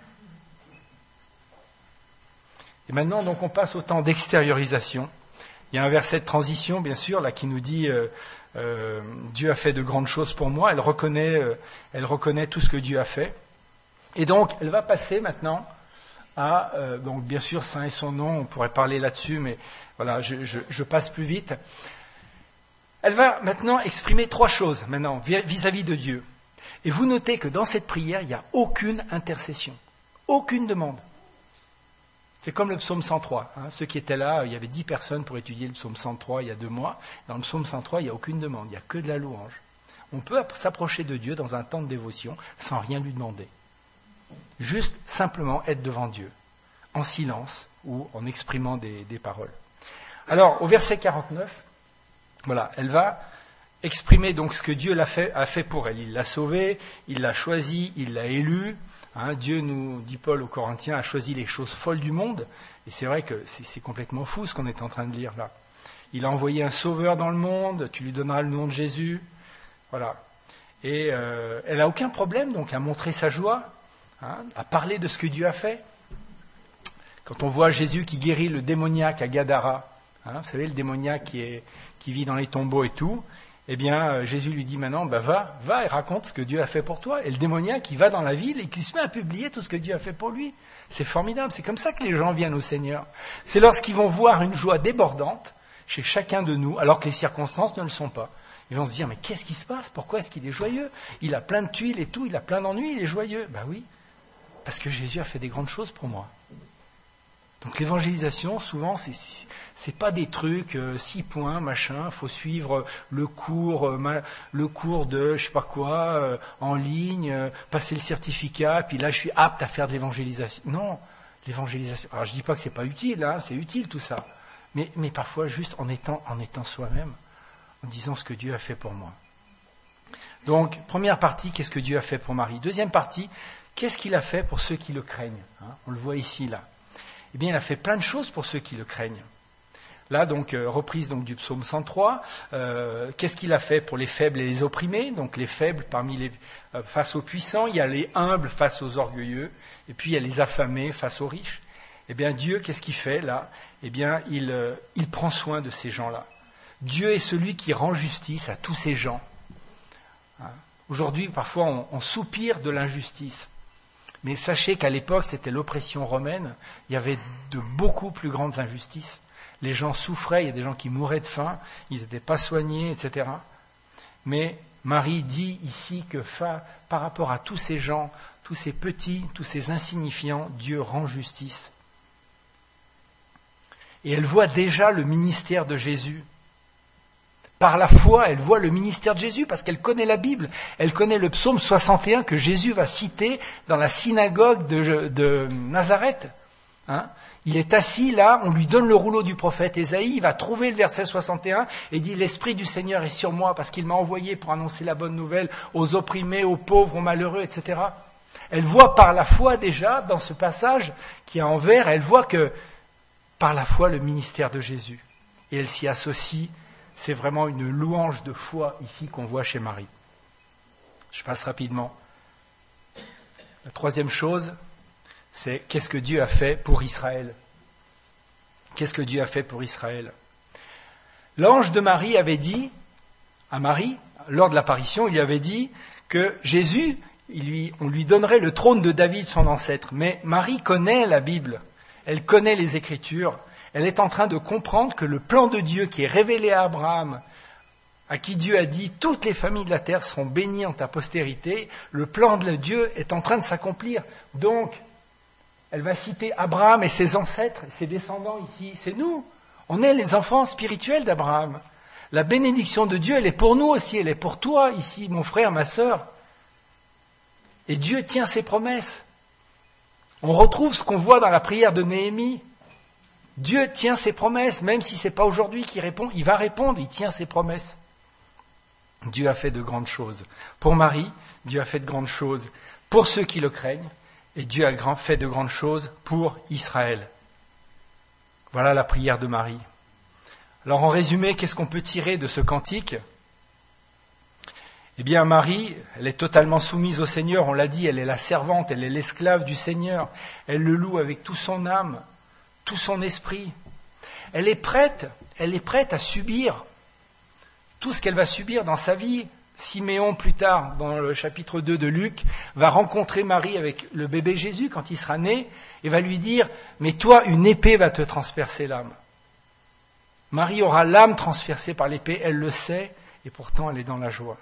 Et maintenant, donc, on passe au temps d'extériorisation. Il y a un verset de transition, bien sûr, là, qui nous dit Dieu a fait de grandes choses pour moi. Elle reconnaît tout ce que Dieu a fait. Et donc, elle va passer maintenant à, donc bien sûr, Saint est son nom, on pourrait parler là-dessus, mais voilà, je passe plus vite. Elle va maintenant exprimer 3 choses, maintenant, vis-à-vis de Dieu. Et vous notez que dans cette prière, il n'y a aucune intercession, aucune demande. C'est comme le psaume 103. Ceux qui étaient là, il y avait 10 personnes pour étudier le psaume 103 il y a 2 mois. Dans le psaume 103, il n'y a aucune demande, il n'y a que de la louange. On peut s'approcher de Dieu dans un temps de dévotion sans rien lui demander. Juste, simplement, être devant Dieu, en silence ou en exprimant des paroles. Alors, au verset 49, voilà, elle va exprimer donc ce que Dieu a fait pour elle. Il l'a sauvée, il l'a choisie, il l'a élue. Dieu, nous dit Paul aux Corinthiens, a choisi les choses folles du monde. Et c'est vrai que c'est complètement fou ce qu'on est en train de lire là. Il a envoyé un sauveur dans le monde, tu lui donneras le nom de Jésus. Voilà. Et elle n'a aucun problème donc à montrer sa joie, à parler de ce que Dieu a fait. Quand on voit Jésus qui guérit le démoniaque à Gadara, vous savez, le démoniaque qui vit dans les tombeaux et tout, eh bien, Jésus lui dit maintenant, va et raconte ce que Dieu a fait pour toi. Et le démoniaque, il va dans la ville et qui se met à publier tout ce que Dieu a fait pour lui. C'est formidable, c'est comme ça que les gens viennent au Seigneur. C'est lorsqu'ils vont voir une joie débordante chez chacun de nous, alors que les circonstances ne le sont pas. Ils vont se dire, mais qu'est-ce qui se passe? Pourquoi est-ce qu'il est joyeux? Il a plein de tuiles et tout, il a plein d'ennuis, il est joyeux. Oui, parce que Jésus a fait des grandes choses pour moi. Donc l'évangélisation, souvent, c'est pas des trucs 6 points, machin. Faut suivre le cours de je sais pas quoi en ligne, passer le certificat, puis là je suis apte à faire de l'évangélisation. Non, l'évangélisation. Alors je dis pas que c'est pas utile, c'est utile tout ça. Mais parfois juste en étant soi-même, en disant ce que Dieu a fait pour moi. Donc première partie, qu'est-ce que Dieu a fait pour Marie? Deuxième partie, qu'est-ce qu'il a fait pour ceux qui le craignent? On le voit ici là. Eh bien, il a fait plein de choses pour ceux qui le craignent. Là, donc, reprise donc, du psaume 103. Qu'est-ce qu'il a fait pour les faibles et les opprimés? Donc, les faibles face aux puissants. Il y a les humbles face aux orgueilleux. Et puis, il y a les affamés face aux riches. Eh bien, Dieu, qu'est-ce qu'il fait là? Eh bien, il prend soin de ces gens-là. Dieu est celui qui rend justice à tous ces gens. Aujourd'hui, parfois, on soupire de l'injustice. Mais sachez qu'à l'époque, c'était l'oppression romaine. Il y avait de beaucoup plus grandes injustices. Les gens souffraient, il y a des gens qui mouraient de faim, ils n'étaient pas soignés, etc. Mais Marie dit ici que par rapport à tous ces gens, tous ces petits, tous ces insignifiants, Dieu rend justice. Et elle voit déjà le ministère de Jésus. Par la foi, elle voit le ministère de Jésus parce qu'elle connaît la Bible. Elle connaît le psaume 61 que Jésus va citer dans la synagogue de Nazareth. Il est assis là, on lui donne le rouleau du prophète Ésaïe, il va trouver le verset 61 et dit « L'Esprit du Seigneur est sur moi parce qu'il m'a envoyé pour annoncer la bonne nouvelle aux opprimés, aux pauvres, aux malheureux, etc. » Elle voit par la foi déjà, dans ce passage qui est en vert, elle voit que par la foi le ministère de Jésus. Et elle s'y associe. C'est vraiment une louange de foi ici qu'on voit chez Marie. Je passe rapidement. La troisième chose, c'est qu'est-ce que Dieu a fait pour Israël? Qu'est-ce que Dieu a fait pour Israël? L'ange de Marie avait dit à Marie, lors de l'apparition, il lui avait dit que Jésus, on lui donnerait le trône de David, son ancêtre. Mais Marie connaît la Bible, elle connaît les Écritures. Elle est en train de comprendre que le plan de Dieu qui est révélé à Abraham, à qui Dieu a dit « Toutes les familles de la terre seront bénies en ta postérité », le plan de Dieu est en train de s'accomplir. Donc, elle va citer Abraham et ses ancêtres, ses descendants ici. C'est nous. On est les enfants spirituels d'Abraham. La bénédiction de Dieu, elle est pour nous aussi, elle est pour toi ici, mon frère, ma sœur. Et Dieu tient ses promesses. On retrouve ce qu'on voit dans la prière de Néhémie. Dieu tient ses promesses, même si ce n'est pas aujourd'hui qu'il répond, il va répondre, il tient ses promesses. Dieu a fait de grandes choses. Pour Marie, Dieu a fait de grandes choses pour ceux qui le craignent, et Dieu a fait de grandes choses pour Israël. Voilà la prière de Marie. Alors en résumé, qu'est-ce qu'on peut tirer de ce cantique ? Eh bien Marie, elle est totalement soumise au Seigneur, on l'a dit, elle est la servante, elle est l'esclave du Seigneur, elle le loue avec toute son âme, tout son esprit. Elle est prête à subir tout ce qu'elle va subir dans sa vie. Siméon, plus tard, dans le chapitre 2 de Luc, va rencontrer Marie avec le bébé Jésus quand il sera né, et va lui dire « Mais toi, une épée va te transpercer l'âme. » Marie aura l'âme transpercée par l'épée, elle le sait, et pourtant elle est dans la joie.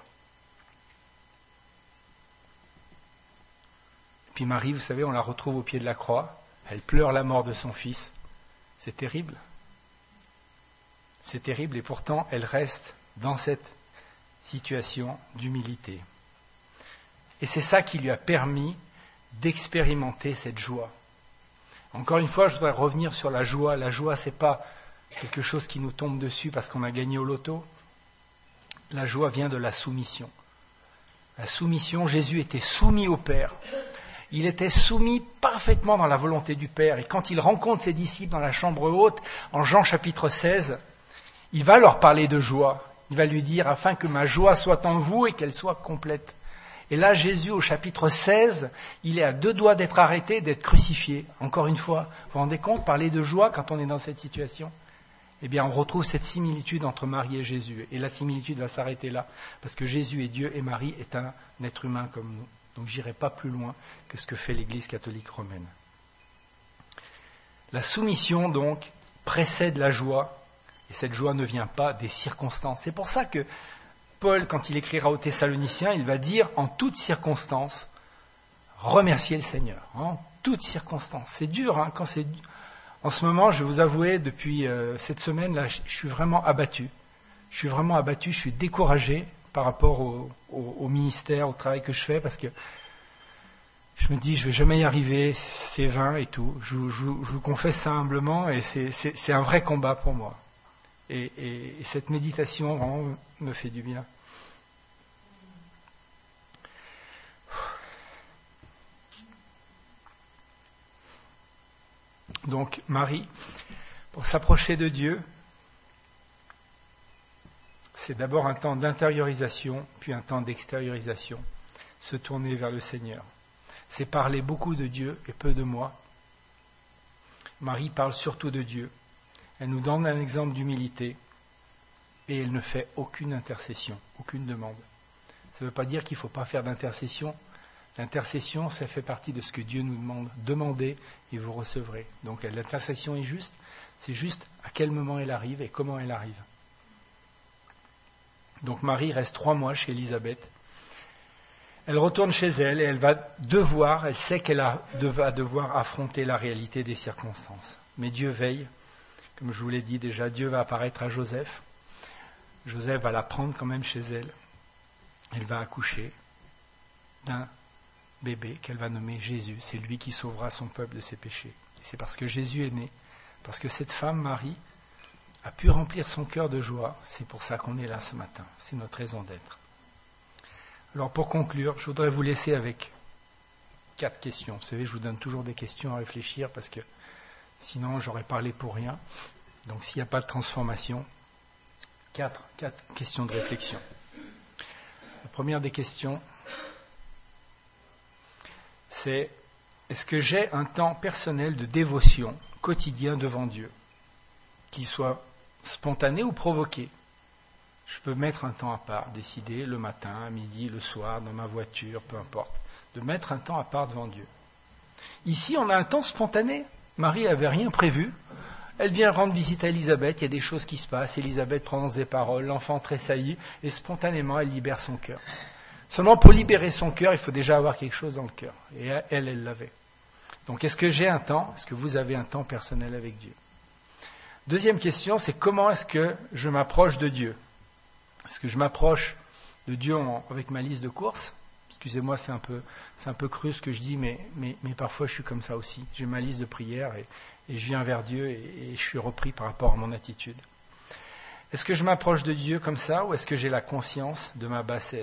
Et puis Marie, vous savez, on la retrouve au pied de la croix, elle pleure la mort de son fils. C'est terrible. C'est terrible, et pourtant elle reste dans cette situation d'humilité. Et c'est ça qui lui a permis d'expérimenter cette joie. Encore une fois, je voudrais revenir sur la joie. La joie, ce n'est pas quelque chose qui nous tombe dessus parce qu'on a gagné au loto. La joie vient de la soumission. La soumission, Jésus était soumis au Père. Il était soumis parfaitement dans la volonté du Père. Et quand il rencontre ses disciples dans la chambre haute, en Jean chapitre 16, il va leur parler de joie. Il va lui dire, afin que ma joie soit en vous et qu'elle soit complète. Et là, Jésus, au chapitre 16, il est à 2 doigts d'être arrêté, d'être crucifié. Encore une fois, vous vous rendez compte, parler de joie quand on est dans cette situation ? Eh bien, on retrouve cette similitude entre Marie et Jésus. Et la similitude va s'arrêter là, parce que Jésus est Dieu et Marie est un être humain comme nous. Donc, je n'irai pas plus loin que ce que fait l'Église catholique romaine. La soumission, donc, précède la joie. Et cette joie ne vient pas des circonstances. C'est pour ça que Paul, quand il écrira aux Thessaloniciens, il va dire en toutes circonstances, remercier le Seigneur. En toutes circonstances. C'est dur, hein, quand c'est... En ce moment, je vais vous avouer, depuis cette semaine, là, je suis vraiment abattu. Je suis découragé par rapport au ministère, au travail que je fais, parce que je me dis, je ne vais jamais y arriver, c'est vain et tout. Je vous confesse ça humblement, et c'est un vrai combat pour moi. Et cette méditation vraiment me fait du bien. Donc Marie, pour s'approcher de Dieu, c'est d'abord un temps d'intériorisation, puis un temps d'extériorisation, se tourner vers le Seigneur. C'est parler beaucoup de Dieu et peu de moi. Marie parle surtout de Dieu. Elle nous donne un exemple d'humilité et elle ne fait aucune intercession, aucune demande. Ça ne veut pas dire qu'il ne faut pas faire d'intercession. L'intercession, ça fait partie de ce que Dieu nous demande. Demandez et vous recevrez. Donc l'intercession est juste, c'est juste à quel moment elle arrive et comment elle arrive. Donc Marie reste 3 mois chez Élisabeth. Elle retourne chez elle et elle sait qu'elle va devoir affronter la réalité des circonstances. Mais Dieu veille. Comme je vous l'ai dit déjà, Dieu va apparaître à Joseph. Joseph va la prendre quand même chez elle. Elle va accoucher d'un bébé qu'elle va nommer Jésus. C'est lui qui sauvera son peuple de ses péchés. Et c'est parce que Jésus est né, parce que cette femme, Marie, a pu remplir son cœur de joie. C'est pour ça qu'on est là ce matin. C'est notre raison d'être. Alors pour conclure, je voudrais vous laisser avec 4 questions. Vous savez, je vous donne toujours des questions à réfléchir parce que sinon j'aurais parlé pour rien. Donc s'il n'y a pas de transformation, 4 questions de réflexion. La première des questions, c'est est-ce que j'ai un temps personnel de dévotion quotidien devant Dieu, qu'il soit spontané ou provoqué? Je peux mettre un temps à part, décider le matin, à midi, le soir, dans ma voiture, peu importe, de mettre un temps à part devant Dieu. Ici, on a un temps spontané. Marie n'avait rien prévu. Elle vient rendre visite à Élisabeth, il y a des choses qui se passent, Élisabeth prononce des paroles, l'enfant tressaillit, et spontanément, elle libère son cœur. Seulement, pour libérer son cœur, il faut déjà avoir quelque chose dans le cœur. Et elle l'avait. Donc, est-ce que j'ai un temps? Est-ce que vous avez un temps personnel avec Dieu? Deuxième question, c'est comment est-ce que je m'approche de Dieu? Est-ce que je m'approche de Dieu avec ma liste de courses ? Excusez-moi, c'est un peu cru ce que je dis, mais parfois je suis comme ça aussi. J'ai ma liste de prières et je viens vers Dieu et je suis repris par rapport à mon attitude. Est-ce que je m'approche de Dieu comme ça ou est-ce que j'ai la conscience de ma bassesse ?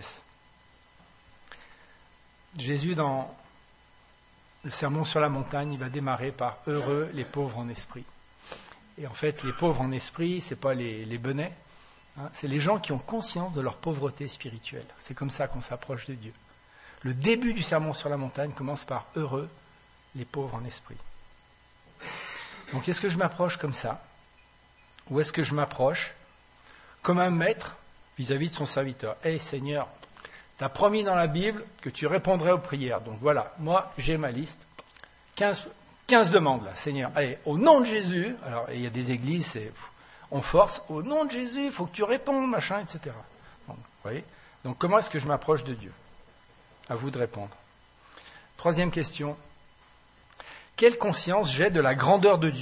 Jésus, dans le sermon sur la montagne, il va démarrer par « Heureux les pauvres en esprit ». Et en fait, les pauvres en esprit, ce n'est pas les benets, hein, c'est les gens qui ont conscience de leur pauvreté spirituelle. C'est comme ça qu'on s'approche de Dieu. Le début du sermon sur la montagne commence par « Heureux les pauvres en esprit ». Donc est-ce que je m'approche comme ça ? Ou est-ce que je m'approche comme un maître vis-à-vis de son serviteur ? « Hey Seigneur, tu as promis dans la Bible que tu répondrais aux prières. Donc voilà, moi j'ai ma liste. 15 demandes là, Seigneur. Allez, au nom de Jésus, alors il y a des églises, on force, au nom de Jésus, il faut que tu répondes, machin, etc. » Donc, vous voyez ? Donc comment est-ce que je m'approche de Dieu ? À vous de répondre. Troisième question. Quelle conscience j'ai de la grandeur de Dieu ?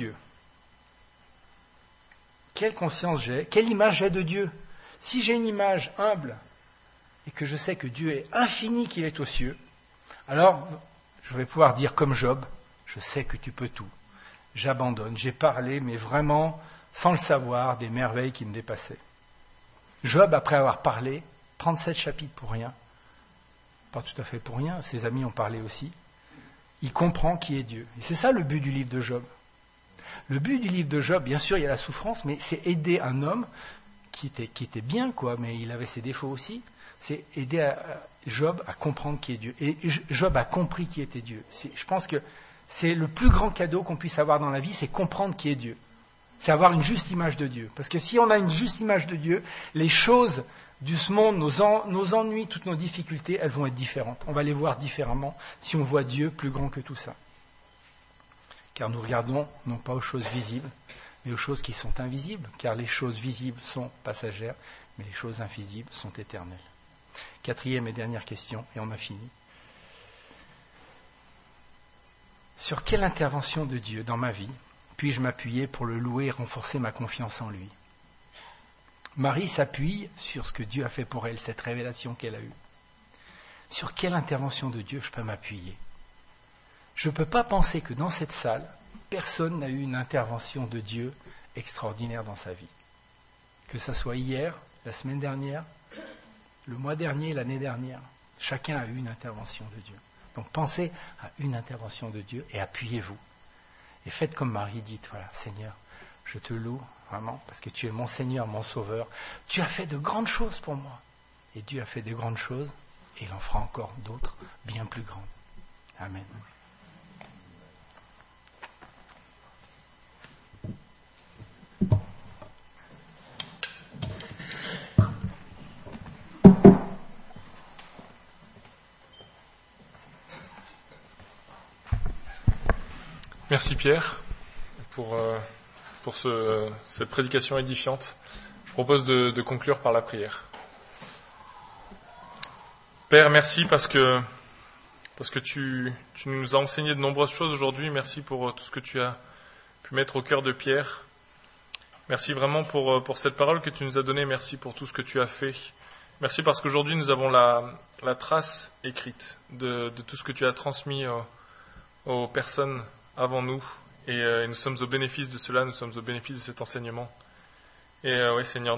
Quelle conscience j'ai ? Quelle image j'ai de Dieu ? Si j'ai une image humble et que je sais que Dieu est infini, qu'il est aux cieux, alors je vais pouvoir dire comme Job, je sais que tu peux tout. J'abandonne. J'ai parlé, mais vraiment, sans le savoir, des merveilles qui me dépassaient. Job, après avoir parlé, 37 chapitres pour rien, pas tout à fait pour rien, ses amis ont parlé aussi, il comprend qui est Dieu. Et c'est ça le but du livre de Job. Le but du livre de Job, bien sûr, il y a la souffrance, mais c'est aider un homme qui était bien, quoi, mais il avait ses défauts aussi. C'est aider Job à comprendre qui est Dieu. Et Job a compris qui était Dieu. Je pense que c'est le plus grand cadeau qu'on puisse avoir dans la vie, c'est comprendre qui est Dieu. C'est avoir une juste image de Dieu. Parce que si on a une juste image de Dieu, les choses de ce monde, nos ennuis, toutes nos difficultés, elles vont être différentes. On va les voir différemment si on voit Dieu plus grand que tout ça. Car nous regardons non pas aux choses visibles, mais aux choses qui sont invisibles. Car les choses visibles sont passagères, mais les choses invisibles sont éternelles. Quatrième et dernière question, et on a fini. Sur quelle intervention de Dieu dans ma vie puis-je m'appuyer pour le louer et renforcer ma confiance en lui ? Marie s'appuie sur ce que Dieu a fait pour elle, cette révélation qu'elle a eue. Sur quelle intervention de Dieu je peux m'appuyer ? Je ne peux pas penser que dans cette salle, personne n'a eu une intervention de Dieu extraordinaire dans sa vie. Que ça soit hier, la semaine dernière, le mois dernier, l'année dernière, chacun a eu une intervention de Dieu. Donc pensez à une intervention de Dieu et appuyez-vous. Et faites comme Marie, dites, voilà, Seigneur, je te loue vraiment parce que tu es mon Seigneur, mon Sauveur. Tu as fait de grandes choses pour moi. Et Dieu a fait de grandes choses et il en fera encore d'autres bien plus grandes. Amen. Merci Pierre pour cette prédication édifiante. Je propose de conclure par la prière. Père, merci parce que tu nous as enseigné de nombreuses choses aujourd'hui. Merci pour tout ce que tu as pu mettre au cœur de Pierre. Merci vraiment pour cette parole que tu nous as donnée. Merci pour tout ce que tu as fait. Merci parce qu'aujourd'hui nous avons la trace écrite de tout ce que tu as transmis aux personnes avant nous, et nous sommes au bénéfice de cela, nous sommes au bénéfice de cet enseignement. Et oui, Seigneur,